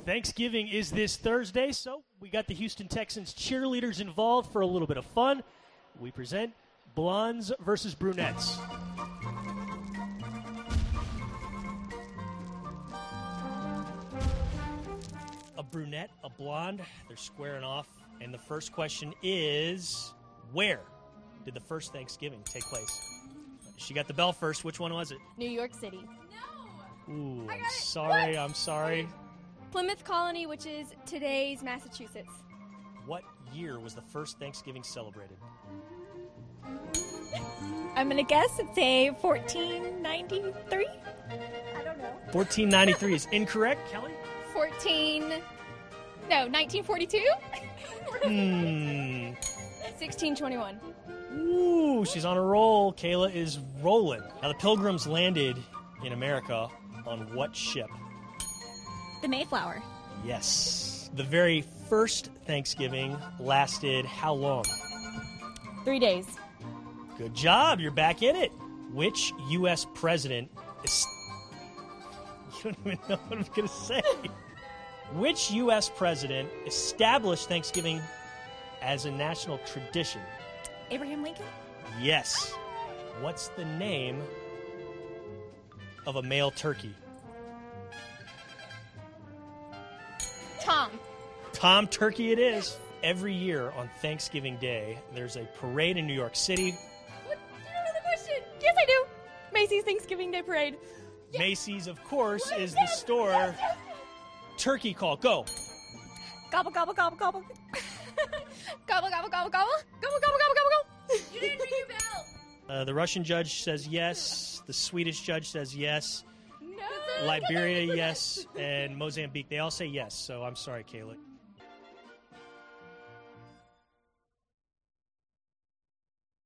Thanksgiving is this Thursday, so we got the Houston Texans cheerleaders involved for a little bit of fun. We present Blondes versus Brunettes. A brunette, a blonde, they're squaring off. And the first question is, where did the first Thanksgiving take place? She got the bell first. Which one was it? New York City. No! Ooh, I'm sorry. Plymouth Colony, which is today's Massachusetts. What year was the first Thanksgiving celebrated? I'm going to guess it's a 1493? I don't know. 1493 is incorrect. Kelly? 1942? 1621. Ooh, she's on a roll. Kayla is rolling. Now, the Pilgrims landed in America on what ship? The Mayflower. Yes. The very first Thanksgiving lasted how long? 3 days. Good job. You're back in it. Which U.S. president is... You don't even know what I'm going to say. Which U.S. president established Thanksgiving as a national tradition? Abraham Lincoln? Yes. What's the name of a male turkey? Tom Turkey it is. Every year on Thanksgiving Day, there's a parade in New York City. What? Do you know the question? Yes, I do. Macy's Thanksgiving Day Parade. Yes. Macy's, of course, is the store. Yes. Turkey call. Go. Gobble, gobble, gobble, gobble. Gobble, gobble, gobble, gobble. Gobble, gobble, gobble, gobble, gobble. You didn't ring your bell. The Russian judge says yes. The Swedish judge says yes. No. Liberia, yes. And Mozambique, they all say yes. So I'm sorry, Kayla.